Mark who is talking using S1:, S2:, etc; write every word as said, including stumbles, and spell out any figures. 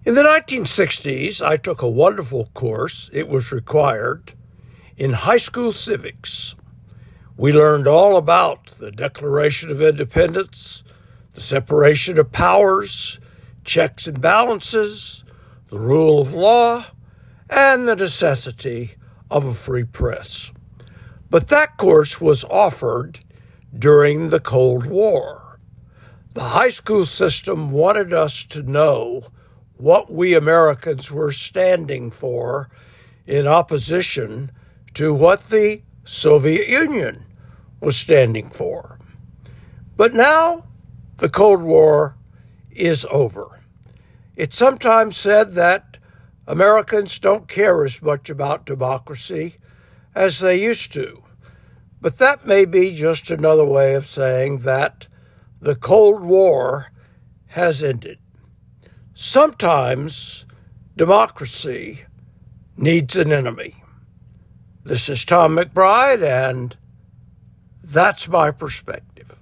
S1: In the nineteen sixties, I took a wonderful course, it was required, in high school civics. We learned all about the Declaration of Independence, the separation of powers, checks and balances, the rule of law, and the necessity of a free press. But that course was offered during the Cold War. The high school system wanted us to know what we Americans were standing for in opposition to what the Soviet Union was standing for. But now the Cold War is over. It's sometimes said that Americans don't care as much about democracy as they used to. But that may be just another way of saying that the Cold War has ended. Sometimes democracy needs an enemy. This is Tom McBride, and that's my perspective.